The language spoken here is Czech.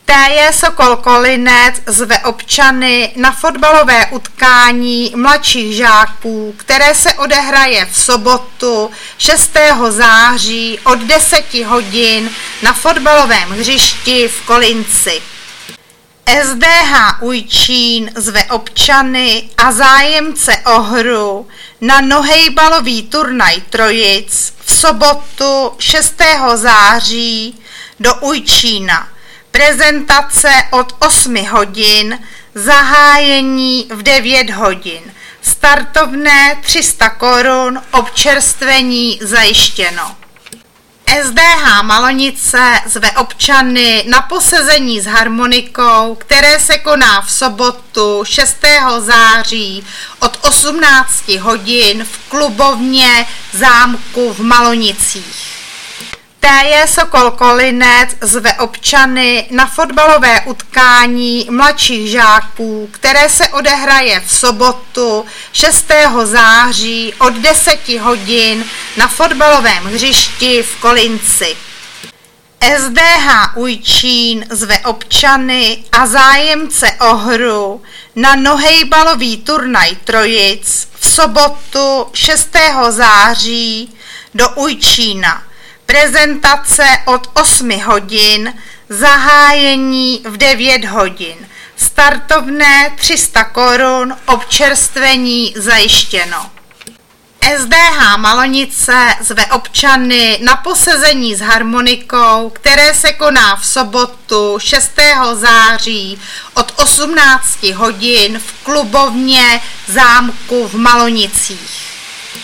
TJ Sokol Kolinec zve občany na fotbalové utkání mladších žáků, které se odehraje v sobotu 6. září od 10 hodin na fotbalovém hřišti v Kolinci. SDH Ujčín zve občany a zájemce o hru na nohejbalový turnaj Trojic v sobotu 6. září do Ujčína. Prezentace od 8 hodin, zahájení v 9 hodin. Startovné 300 korun, občerstvení zajištěno. SDH Malonice zve občany na posezení s harmonikou, které se koná v sobotu 6. září od 18 hodin v klubovně zámku v Malonicích. TJ Sokol Kolinec zve občany na fotbalové utkání mladších žáků, které se odehraje v sobotu 6. září od 10 hodin na fotbalovém hřišti v Kolinci. SDH Ujčín zve občany a zájemce o hru na nohejbalový turnaj Trojic v sobotu 6. září do Ujčína. Prezentace od 8 hodin, zahájení v 9 hodin. Startovné 300 korun, občerstvení zajištěno. SDH Malonice zve občany na posezení s harmonikou, které se koná v sobotu 6. září od 18 hodin v klubovně zámku v Malonicích.